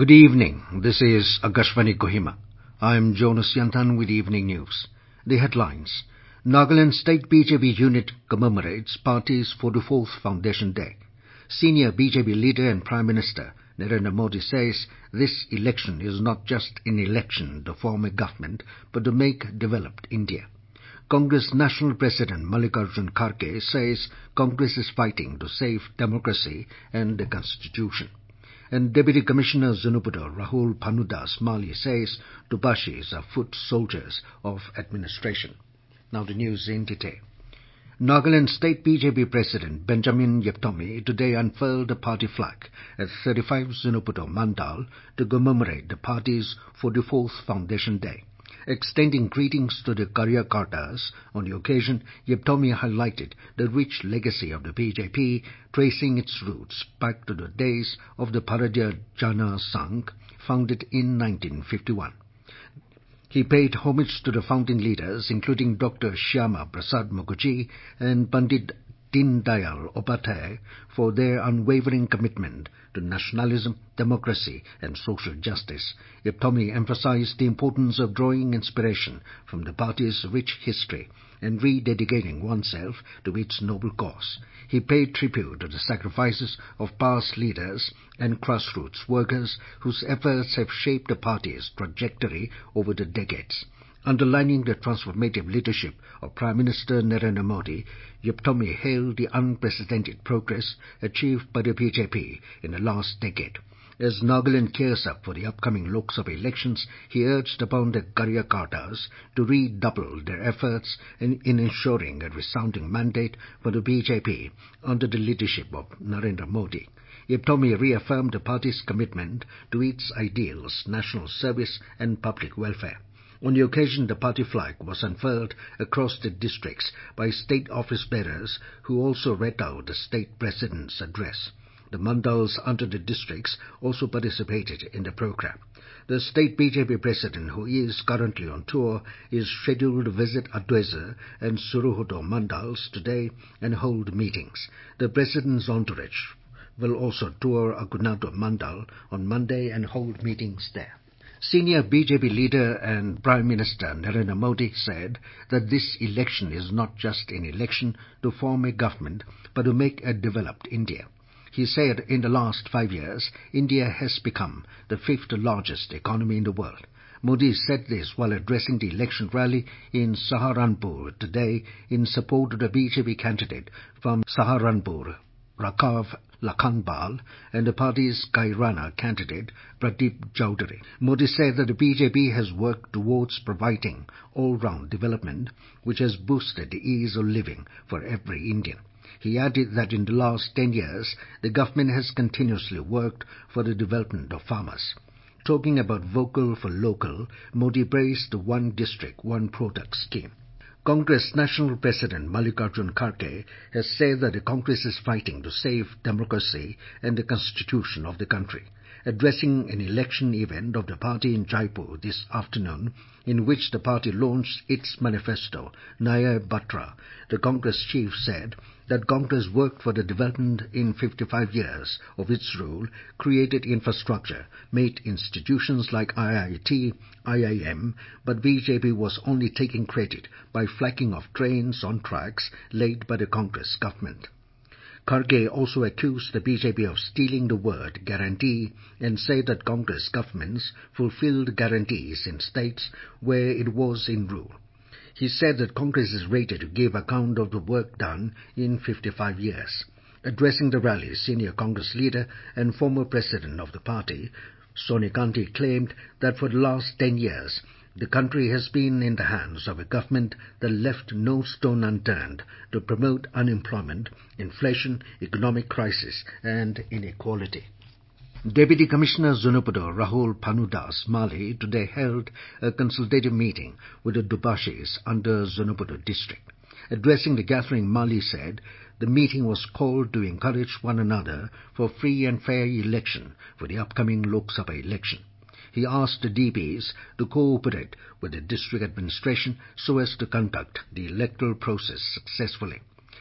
Good evening. This is Akashvani Kohima. I am Jonas Yantan with Evening News. The headlines. Nagaland State BJP unit commemorates party's 44th Foundation Day. Senior BJP leader and Prime Minister Narendra Modi says this election is not just an election to form a government, but to make developed India. Congress National President Mallikarjun Kharge says Congress is fighting to save democracy and the Constitution. And Deputy Commissioner Zunupadu Rahul Panudas Mali says Dubashis are foot soldiers of administration. Now the news in detail. Nagaland State BJP President Benjamin Yeptomi today unfurled the party flag at 35 Zunupadu Mandal to commemorate the party's 44th Foundation Day. Extending greetings to the Karyakartas on the occasion, Yeptomi highlighted the rich legacy of the BJP, tracing its roots back to the days of the Bharatiya Jana Sangh, founded in 1951. He paid homage to the founding leaders, including Dr. Shyama Prasad Mukherjee and Pandit Deen Dayal Upadhyay, for their unwavering commitment to nationalism, democracy and social justice. Yeptomi emphasized the importance of drawing inspiration from the party's rich history and rededicating oneself to its noble cause. He paid tribute to the sacrifices of past leaders and grassroots workers whose efforts have shaped the party's trajectory over the decades. Underlining the transformative leadership of Prime Minister Narendra Modi, Yeptomi hailed the unprecedented progress achieved by the BJP in the last decade. As Nagaland gears up for the upcoming Lok Sabha elections, he urged upon the Karyakartas to redouble their efforts in ensuring a resounding mandate for the BJP under the leadership of Narendra Modi. Yeptomi reaffirmed the party's commitment to its ideals, national service and public welfare. On the occasion, the party flag was unfurled across the districts by state office bearers who also read out the state president's address. The mandals under the districts also participated in the program. The state BJP president, who is currently on tour, is scheduled to visit Adwaisa and Suruhudu mandals today and hold meetings. The president's entourage will also tour Agunadu mandal on Monday and hold meetings there. Senior BJP leader and Prime Minister Narendra Modi said that this election is not just an election to form a government, but to make a developed India. He said in the last 5 years, India has become the 5th largest economy in the world. Modi said this while addressing the election rally in Saharanpur today in support of the BJP candidate from Saharanpur, Rakav Lakhanbal, and the party's Kairana candidate Pradeep Chowdhury. Modi said that the BJP has worked towards providing all-round development, which has boosted the ease of living for every Indian. He added that in the last 10 years, the government has continuously worked for the development of farmers. Talking about vocal for local, Modi praised the One District, One Product scheme. Congress National President Mallikarjun Kharge has said that the Congress is fighting to save democracy and the constitution of the country. Addressing an election event of the party in Jaipur this afternoon, in which the party launched its manifesto, Naya Batra, the Congress chief said that Congress worked for the development in 55 years of its rule, created infrastructure, made institutions like IIT, IIM, but BJP was only taking credit by flagging off trains on tracks laid by the Congress government. Kharge also accused the BJP of stealing the word guarantee and said that Congress governments fulfilled guarantees in states where it was in rule. He said that Congress is ready to give account of the work done in 55 years. Addressing the rally, senior Congress leader and former president of the party, Sonia Gandhi, claimed that for the last 10 years, the country has been in the hands of a government that left no stone unturned to promote unemployment, inflation, economic crisis and inequality. Deputy Commissioner Zunupadu Rahul Panudas Mali today held a consultative meeting with the Dubashis under Zunupadu district. Addressing the gathering, Mali said the meeting was called to encourage one another for free and fair election for the upcoming Lok Sabha election. He asked the DBs to cooperate with the district administration so as to conduct the electoral process successfully.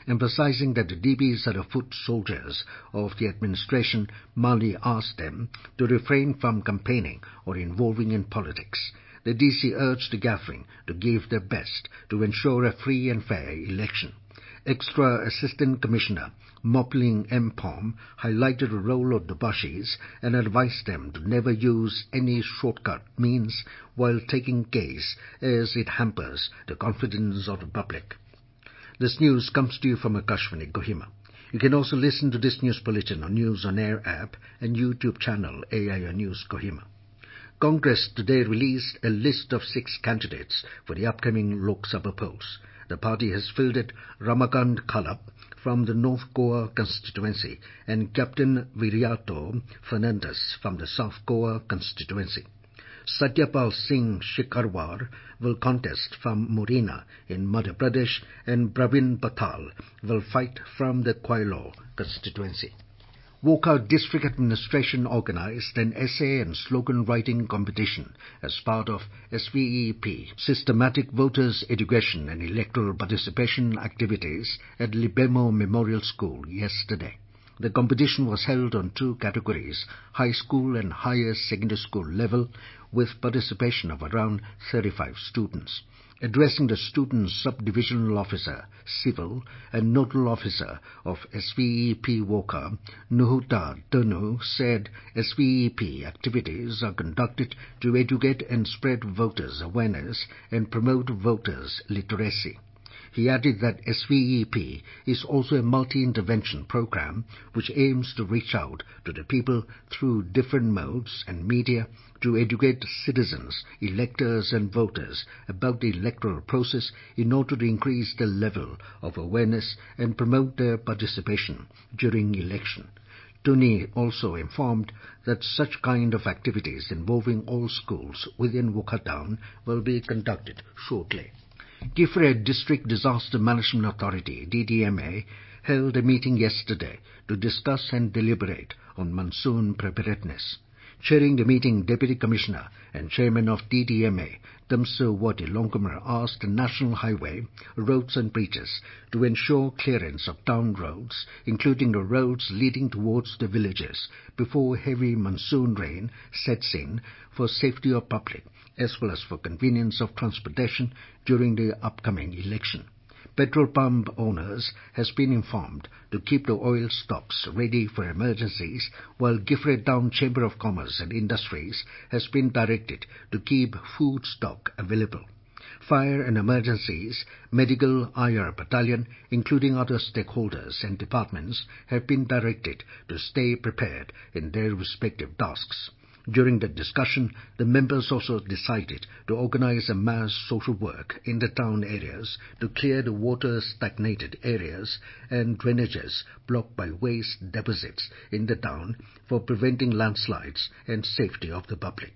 Emphasizing that the DBs are the foot soldiers of the administration, Mali asked them to refrain from campaigning or involving in politics. The DC urged the gathering to give their best to ensure a free and fair election. Extra Assistant Commissioner Mopling Mpom highlighted the role of the Bashis and advised them to never use any shortcut means while taking case, as it hampers the confidence of the public. This news comes to you from Akashvani, Kohima. You can also listen to this news bulletin on News on Air app and YouTube channel AIR News Kohima. Congress today released a list of 6 candidates for the upcoming Lok Sabha polls. The party has fielded Ramakant Khalap from the North Goa constituency and Captain Viriato Fernandes from the South Goa constituency. Satyapal Singh Shikarwar will contest from Morena in Madhya Pradesh and Pravin Pathal will fight from the Kwailo constituency. Woka District Administration organized an essay and slogan writing competition as part of SVEP, Systematic Voters Education and Electoral Participation Activities at Libemo Memorial School yesterday. The competition was held on 2 categories, high school and higher secondary school level, with participation of around 35 students. Addressing the student sub-divisional officer, civil, and nodal officer of SVEP Woka, Nuhuta Dunu said SVEP activities are conducted to educate and spread voters' awareness and promote voters' literacy. He added that SVEP is also a multi-intervention program which aims to reach out to the people through different modes and media to educate citizens, electors and voters about the electoral process in order to increase the level of awareness and promote their participation during election. Tuni also informed that such kind of activities involving all schools within Woka town will be conducted shortly. Gifred District Disaster Management Authority, DDMA, held a meeting yesterday to discuss and deliberate on monsoon preparedness. Chairing the meeting, Deputy Commissioner and Chairman of DDMA, Damsu Wati Longkumar, asked the National Highway, Roads and Bridges to ensure clearance of town roads, including the roads leading towards the villages, before heavy monsoon rain sets in for safety of public, as well as for convenience of transportation during the upcoming election. Petrol pump owners has been informed to keep the oil stocks ready for emergencies, while Gifred Town Chamber of Commerce and Industries has been directed to keep food stock available. Fire and Emergencies, Medical IR Battalion, including other stakeholders and departments, have been directed to stay prepared in their respective tasks. During the discussion, the members also decided to organize a mass social work in the town areas to clear the water-stagnated areas and drainages blocked by waste deposits in the town for preventing landslides and safety of the public.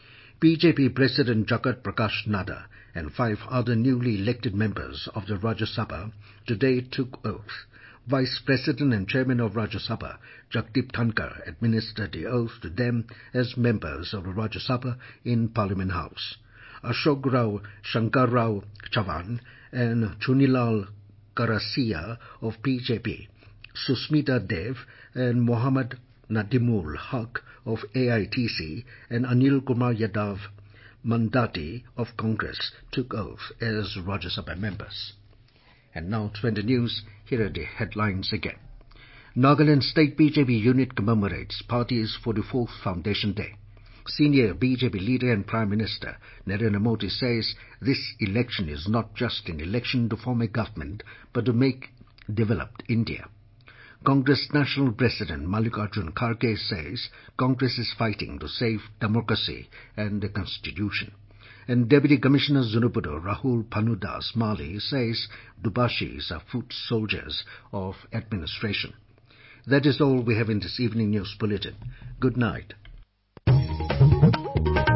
BJP President Jagat Prakash Nadda and 5 other newly elected members of the Rajya Sabha today took oath. Vice President and Chairman of Rajya Sabha, Jagdeep Dhankar, administered the oath to them as members of the Rajya Sabha in Parliament House. Ashok Rao Shankar Rao Chavan and Chunilal Karasia of BJP, Susmita Dev and Mohammad Nadimul Haq of AITC and Anil Kumar Yadav Mandati of Congress took oath as Rajya Sabha members. And now to the news, here are the headlines again. Nagaland State BJP unit commemorates party's 44th Foundation Day. Senior BJP leader and Prime Minister Narendra Modi says this election is not just an election to form a government, but to make developed India. Congress National President Mallikarjun Kharge says Congress is fighting to save democracy and the Constitution. And Deputy Commissioner Zunupuru Rahul Panudas Mali says Dubashis are foot soldiers of administration. That is all we have in this evening news bulletin. Good night.